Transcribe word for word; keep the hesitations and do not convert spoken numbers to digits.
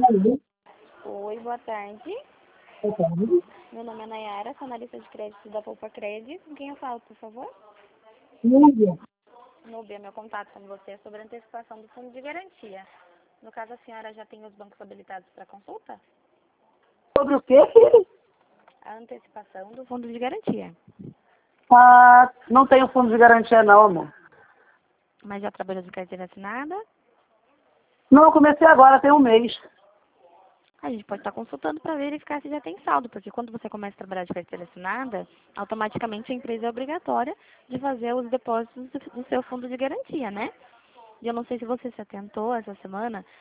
Alô? Oi, boa tarde. Boa tarde. Meu nome é Nayara, sou analista de crédito da Poupa Crédito. Com quem eu falo, por favor? Núbia. Núbia, meu contato com você é sobre a antecipação do fundo de garantia. No caso, a senhora já tem os bancos habilitados para consulta? Sobre o quê, filho? A antecipação do fundo de garantia. Ah, não tenho fundo de garantia não, amor. Mas já trabalhou de carteira assinada? Não, eu comecei agora, tem um mês. A gente pode estar consultando para verificar se já tem saldo, porque quando você começa a trabalhar de carteira assinada, automaticamente a empresa é obrigatória de fazer os depósitos do do seu fundo de garantia, né? E eu não sei se você se atentou essa semana,